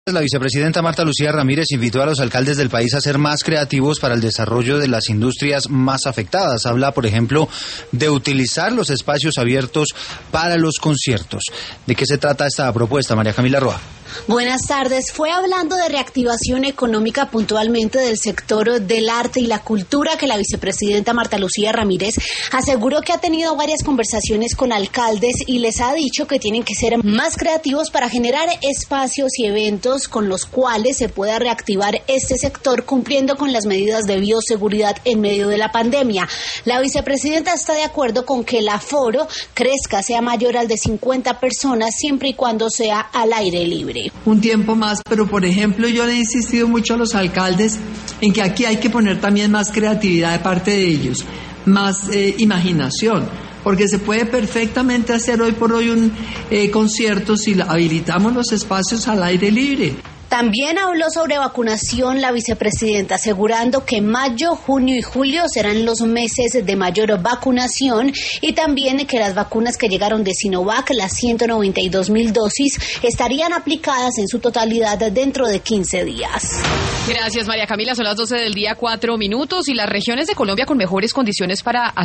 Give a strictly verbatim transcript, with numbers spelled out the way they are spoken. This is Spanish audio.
La vicepresidenta Marta Lucía Ramírez invitó a los alcaldes del país a ser más creativos para el desarrollo de las industrias más afectadas. Habla, por ejemplo, de utilizar los espacios abiertos para los conciertos. ¿De qué se trata esta propuesta, María Camila Roa? Buenas tardes. Fue hablando de reactivación económica, puntualmente del sector del arte y la cultura, que la vicepresidenta Marta Lucía Ramírez aseguró que ha tenido varias conversaciones con alcaldes y les ha dicho que tienen que ser más creativos para generar espacios y eventos con los cuales se pueda reactivar este sector, cumpliendo con las medidas de bioseguridad en medio de la pandemia. La vicepresidenta está de acuerdo con que el aforo crezca, sea mayor al de cincuenta personas, siempre y cuando sea al aire libre. Un tiempo más, pero por ejemplo yo le he insistido mucho a los alcaldes en que aquí hay que poner también más creatividad de parte de ellos, más eh, imaginación, porque se puede perfectamente hacer hoy por hoy un eh, concierto si habilitamos los espacios al aire libre. También habló sobre vacunación la vicepresidenta, asegurando que mayo, junio y julio serán los meses de mayor vacunación, y también que las vacunas que llegaron de Sinovac, las ciento noventa y dos mil dosis, estarían aplicadas en su totalidad dentro de quince días. Gracias, María Camila. Son las doce del día, cuatro minutos, y las regiones de Colombia con mejores condiciones para